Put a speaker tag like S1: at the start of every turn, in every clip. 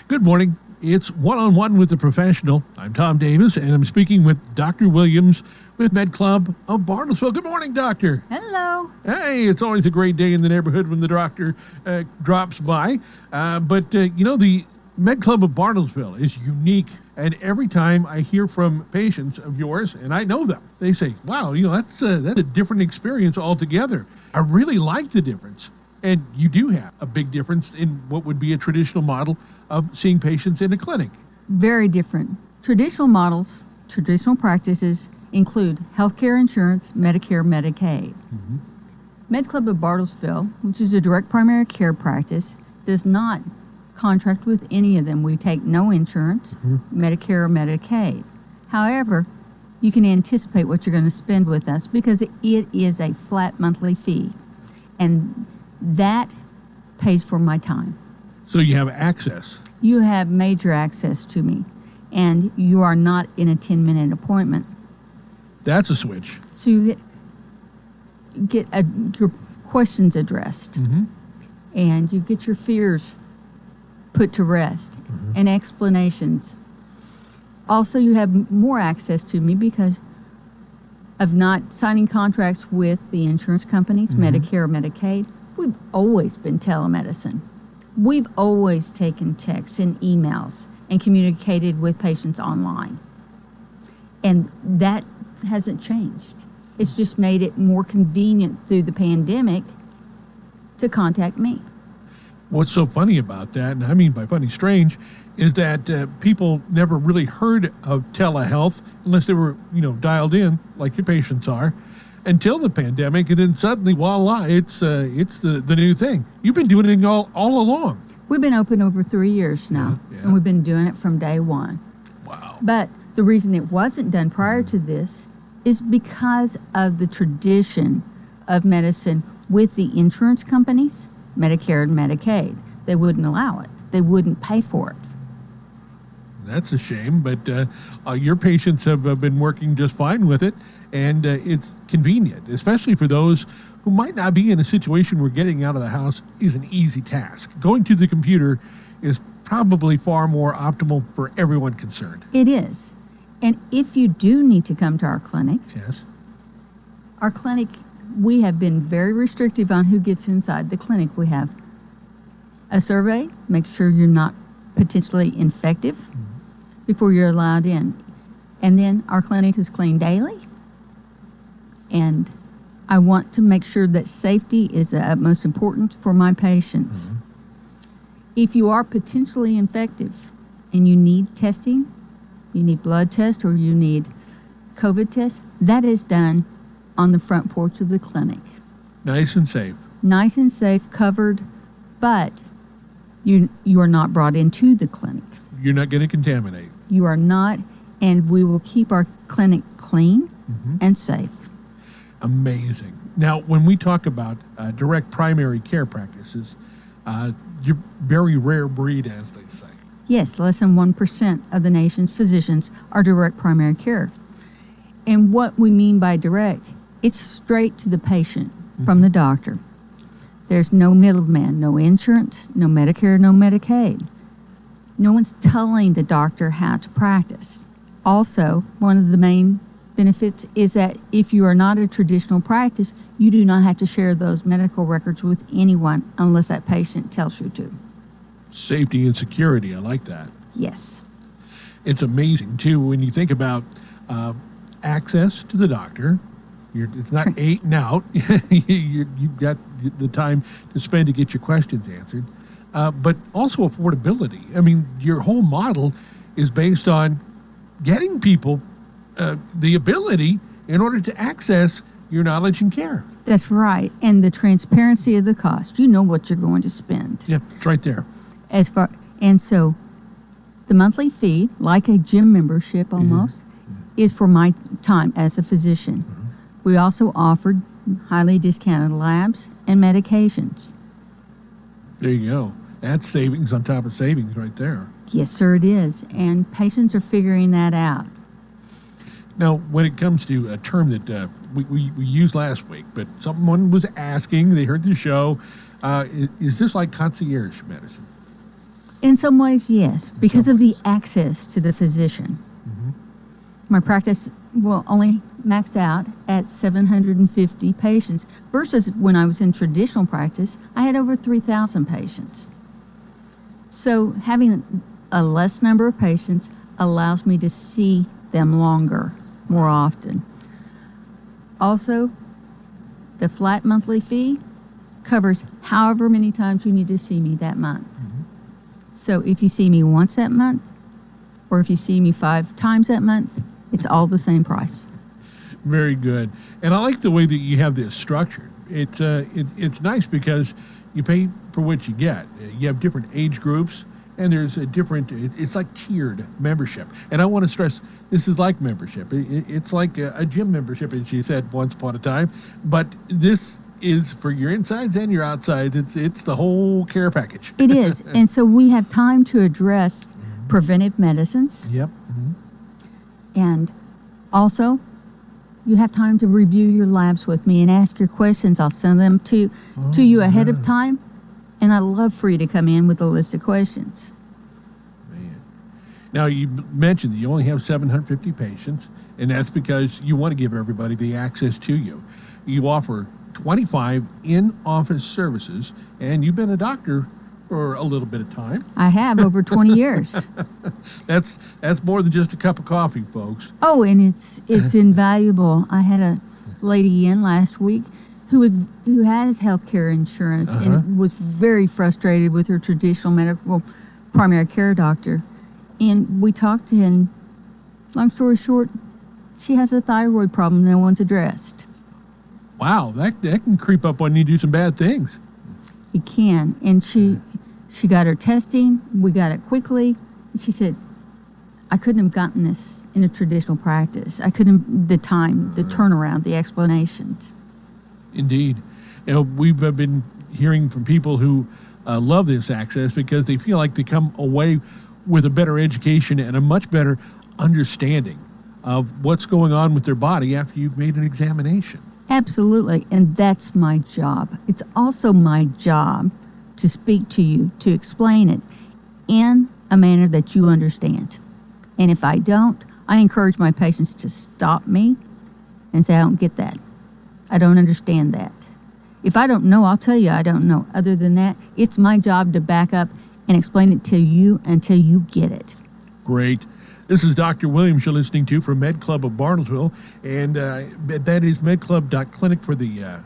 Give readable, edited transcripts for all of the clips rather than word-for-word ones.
S1: Good morning. It's One-on-One with the Professional. I'm Tom Davis, and I'm speaking with Dr. Williams with Med Club of Bartlesville. Good morning, Doctor.
S2: Hello.
S1: Hey, it's always a great day in the neighborhood when the doctor drops by. The Med Club of Bartlesville is unique, and every time I hear from patients of yours, and I know them, they say, wow, that's a different experience altogether. I really like the difference. And you do have a big difference in what would be a traditional model of seeing patients in a clinic.
S2: Very different. Traditional models, traditional practices include healthcare insurance, Medicare, Medicaid. Mm-hmm. Med Club of Bartlesville, which is a direct primary care practice, does not contract with any of them. We take no insurance, Medicare or Medicaid. However, you can anticipate what you're going to spend with us because it is a flat monthly fee. And that pays for my time.
S1: So you have access.
S2: You have major access to me, and you are not in a 10-minute appointment.
S1: That's a switch.
S2: So you get your questions addressed, and you get your fears put to rest, and explanations. Also, you have more access to me because of not signing contracts with the insurance companies, Medicare or Medicaid. We've always been telemedicine. We've always taken texts and emails and communicated with patients online. And that hasn't changed. It's just made it more convenient through the pandemic to contact me.
S1: What's so funny about that, and I mean by funny, strange, is that people never really heard of telehealth unless they were, dialed in like your patients are, until the pandemic, and then suddenly, voila, it's the new thing. You've been doing it all along.
S2: We've been open over 3 years now, and we've been doing it from day one.
S1: Wow.
S2: But the reason it wasn't done prior to this is because of the tradition of medicine with the insurance companies, Medicare and Medicaid. They wouldn't allow it. They wouldn't pay for it.
S1: That's a shame, but your patients have been working just fine with it, and it's convenient, especially for those who might not be in a situation where getting out of the house is an easy task. Going to the computer is probably far more optimal for everyone concerned.
S2: It is. And if you do need to come to our clinic,
S1: yes,
S2: our clinic, we have been very restrictive on who gets inside the clinic. We have a survey, make sure you're not potentially infective before you're allowed in. And then our clinic is cleaned daily. And I want to make sure that safety is the utmost important for my patients. If you are potentially infective and you need testing, you need blood test or you need COVID test, that is done on the front porch of the clinic.
S1: Nice and safe.
S2: Nice and safe, covered, but you are not brought into the clinic.
S1: You're not going to contaminate.
S2: You are not, and we will keep our clinic clean and safe.
S1: Amazing. Now, when we talk about direct primary care practices, you're very rare breed, as they say.
S2: Yes, less than 1% of the nation's physicians are direct primary care. And what we mean by direct, it's straight to the patient from the doctor. There's no middleman, no insurance, no Medicare, no Medicaid. No one's telling the doctor how to practice. Also, one of the main benefits is that if you are not a traditional practice, you do not have to share those medical records with anyone unless that patient tells you to.
S1: Safety and security, I like that.
S2: Yes.
S1: It's amazing, too, when you think about access to the doctor. It's not 8 and out. You've got the time to spend to get your questions answered. But also affordability. I mean, your whole model is based on getting people the ability in order to access your knowledge and care.
S2: That's right. And the transparency of the cost. You know what you're going to spend.
S1: Yeah, it's right there.
S2: And so the monthly fee, like a gym membership almost, is for my time as a physician. We also offered highly discounted labs and medications.
S1: There you go. That's savings on top of savings right there.
S2: Yes, sir, it is. And patients are figuring that out.
S1: Now, when it comes to a term that we used last week, but someone was asking, they heard the show, is this like concierge medicine?
S2: In some ways, yes, because of the access to the physician. My practice will only max out at 750 patients versus when I was in traditional practice, I had over 3,000 patients. So having a less number of patients allows me to see them longer, more often. Also, the flat monthly fee covers however many times you need to see me that month. So if you see me once that month, or if you see me 5 times that month, it's all the same price.
S1: Very good. And I like the way that you have this structured. It's nice because you pay for what you get. You have different age groups, and there's a different, it's like tiered membership. And I want to stress, this is like membership. It's like a gym membership, as you said once upon a time. But this is for your insides and your outsides. It's the whole care package.
S2: It is. And so we have time to address preventive medicines.
S1: Yep.
S2: And also, you have time to review your labs with me and ask your questions. I'll send them to you ahead of time. And I love for you to come in with a list of questions.
S1: Man. Now, you mentioned that you only have 750 patients, and that's because you want to give everybody the access to you. You offer 25 in-office services, and you've been a doctor for a little bit of time.
S2: I have over 20 years.
S1: That's more than just a cup of coffee, folks.
S2: Oh, and it's invaluable. I had a lady in last week who has health care insurance and was very frustrated with her traditional medical primary care doctor. And we talked to him. Long story short, she has a thyroid problem no one's addressed.
S1: Wow, that can creep up on you and do some bad things.
S2: It can. And she got her testing. We got it quickly. She said, I couldn't have gotten this in a traditional practice. I couldn't, the time, the turnaround, the explanations.
S1: Indeed. You know, we've been hearing from people who love this access because they feel like they come away with a better education and a much better understanding of what's going on with their body after you've made an examination.
S2: Absolutely. And that's my job. It's also my job to speak to you, to explain it in a manner that you understand. And if I don't, I encourage my patients to stop me and say, I don't get that. I don't understand that. If I don't know, I'll tell you I don't know. Other than that, it's my job to back up and explain it to you until you get it.
S1: Great. This is Dr. Williams you're listening to from Med Club of Bartlesville, and that is medclub.clinic for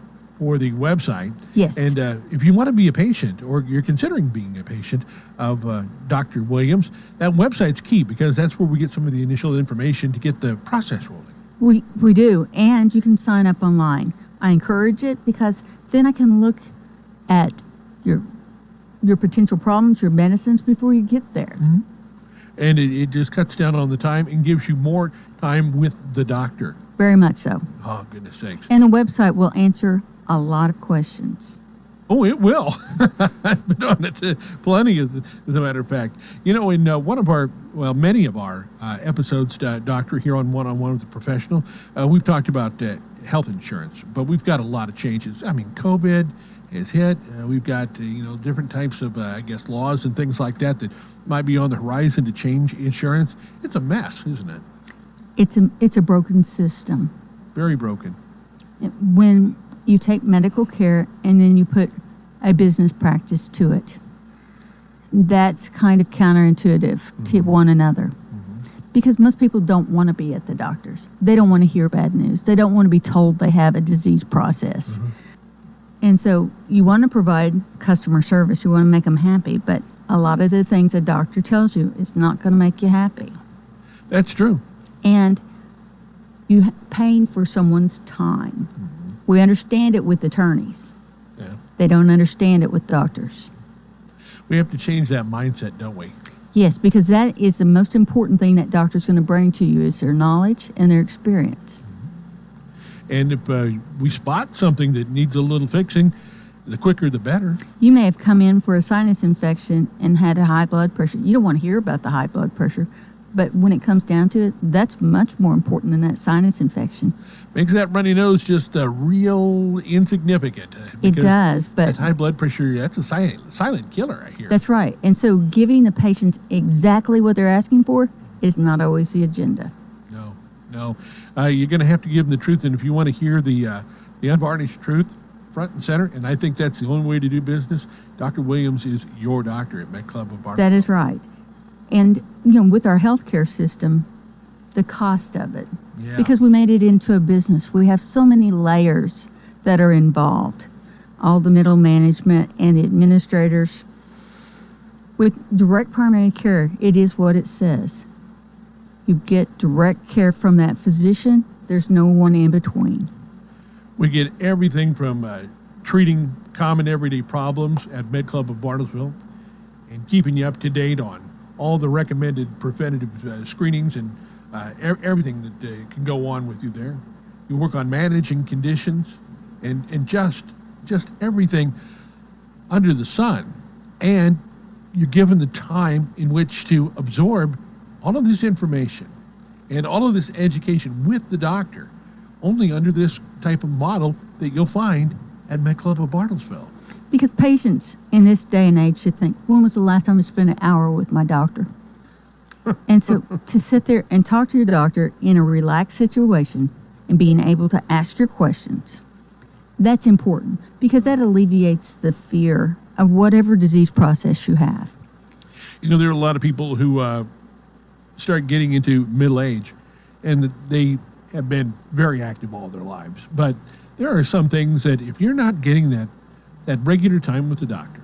S1: the website.
S2: Yes.
S1: And if you want to be a patient or you're considering being a patient of Dr. Williams, that website's key because that's where we get some of the initial information to get the process rolling.
S2: We do, and you can sign up online. I encourage it because then I can look at your potential problems, your medicines before you get there.
S1: And it just cuts down on the time and gives you more time with the doctor.
S2: Very much so.
S1: Oh, goodness sakes.
S2: And the website will answer a lot of questions.
S1: Oh, it will. I've been on it plenty, as a matter of fact. You know, in many of our episodes, Doctor, here on One-on-One with the Professional, we've talked about health insurance, but we've got a lot of changes. I mean, COVID has hit. We've got, different types of, laws and things like that might be on the horizon to change insurance. It's a mess, isn't it?
S2: It's a broken system.
S1: Very broken.
S2: When you take medical care and then you put a business practice to it, that's kind of counterintuitive to one another. Because most people don't want to be at the doctor's. They don't want to hear bad news. They don't want to be told they have a disease process. And so you want to provide customer service. You want to make them happy. But a lot of the things a doctor tells you is not going to make you happy.
S1: That's true.
S2: And you're paying for someone's time. We understand it with attorneys.
S1: Yeah.
S2: They don't understand it with doctors.
S1: We have to change that mindset, don't we?
S2: Yes, because that is the most important thing that doctor's going to bring to you is their knowledge and their experience.
S1: And if we spot something that needs a little fixing, the quicker the better.
S2: You may have come in for a sinus infection and had a high blood pressure. You don't want to hear about the high blood pressure, But when it comes down to it, that's much more important than that sinus infection.
S1: Makes that runny nose just real insignificant.
S2: It does, but
S1: that high blood pressure, that's a silent killer, I hear.
S2: That's right. And so giving the patients exactly what they're asking for is not always the agenda.
S1: No. You're going to have to give them the truth, and if you want to hear the unvarnished truth front and center, and I think that's the only way to do business, Dr. Williams is your doctor at Med Club of Bartlesville.
S2: That is right. And, with our healthcare system, the cost of it, because we made it into a business, we have so many layers that are involved, all the middle management and the administrators. With direct primary care, it is what it says. You get direct care from that physician. There's no one in between.
S1: We get everything from treating common everyday problems at Med Club of Bartlesville and keeping you up to date on all the recommended preventative screenings and everything that can go on with you there. You work on managing conditions and just everything under the sun. And you're given the time in which to absorb all of this information and all of this education with the doctor, only under this type of model that you'll find at Med Club of Bartlesville.
S2: Because patients in this day and age should think, when was the last time I spent an hour with my doctor? And so to sit there and talk to your doctor in a relaxed situation and being able to ask your questions, that's important because that alleviates the fear of whatever disease process you have.
S1: There are a lot of people who start getting into middle age and they have been very active all their lives. But there are some things that if you're not getting that regular time with the doctor,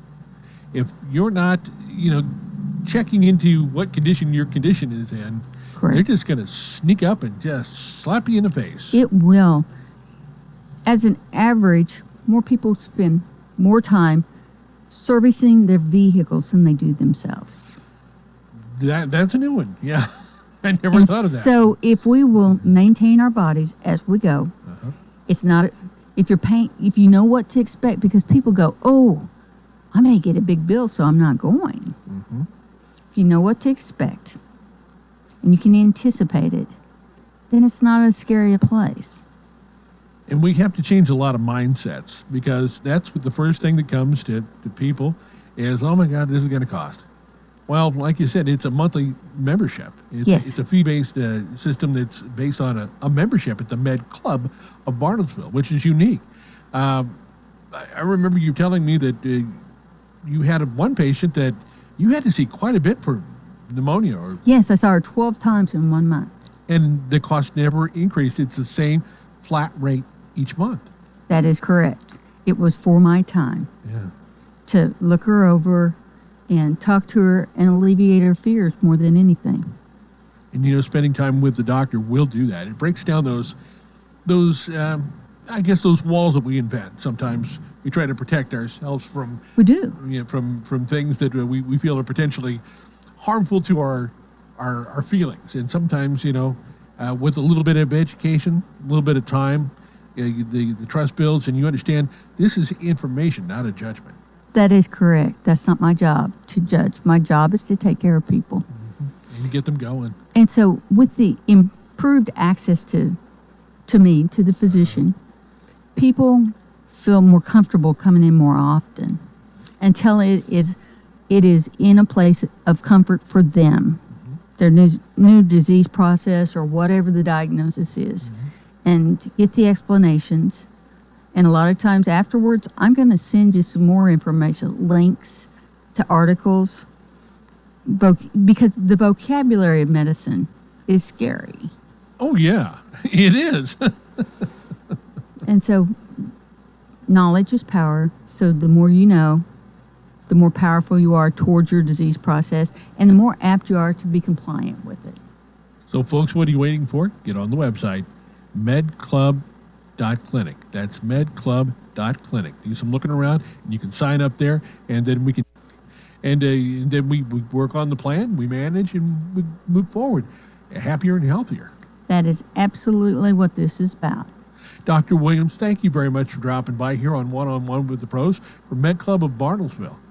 S1: if you're not, checking into what condition your condition is in,
S2: Correct.
S1: They're just going to sneak up and just slap you in the face.
S2: It will. As an average, more people spend more time servicing their vehicles than they do themselves.
S1: That's a new one. Yeah. I never thought of that.
S2: So if we will maintain our bodies as we go, it's not, if you know what to expect, because people go, oh, I may get a big bill, so I'm not going.
S1: Mm-hmm.
S2: If you know what to expect and you can anticipate it, then it's not as scary a place.
S1: And we have to change a lot of mindsets, because that's what the first thing that comes to people is, oh my God, this is going to cost. Well, like you said, it's a monthly membership. It's a fee-based system that's based on a membership at the Med Club of Bartlesville, which is unique. I remember you telling me that you had one patient that you had to see quite a bit for pneumonia.
S2: Yes, I saw her 12 times in 1 month.
S1: And the cost never increased. It's the same flat rate each month.
S2: That is correct. It was for my time to look her over and talk to her and alleviate her fears more than anything.
S1: And spending time with the doctor will do that. It breaks down those I guess those walls that we invent. Sometimes we try to protect ourselves from.
S2: We do.
S1: From things that we feel are potentially harmful to our feelings. And sometimes with a little bit of education, a little bit of time, the trust builds, and you understand this is information, not a judgment.
S2: That is correct. That's not my job to judge. My job is to take care of people.
S1: Mm-hmm. And get them going.
S2: And so with the improved access to the physician, people feel more comfortable coming in more often until it is in a place of comfort for them. Mm-hmm. Their new disease process or whatever the diagnosis is, and get the explanations. And a lot of times afterwards, I'm going to send you some more information, links to articles, because the vocabulary of medicine is scary.
S1: Oh, yeah, it is.
S2: And so knowledge is power. So the more you know, the more powerful you are towards your disease process, and the more apt you are to be compliant with it.
S1: So, folks, what are you waiting for? Get on the website, medclub.clinic. That's medclub.clinic. Do some looking around, and you can sign up there, and then we can, and then we work on the plan, we manage, and we move forward, happier and healthier.
S2: That is absolutely what this is about.
S1: Dr. Williams, thank you very much for dropping by here on One-on-One with the Pros from Med Club of Bartlesville.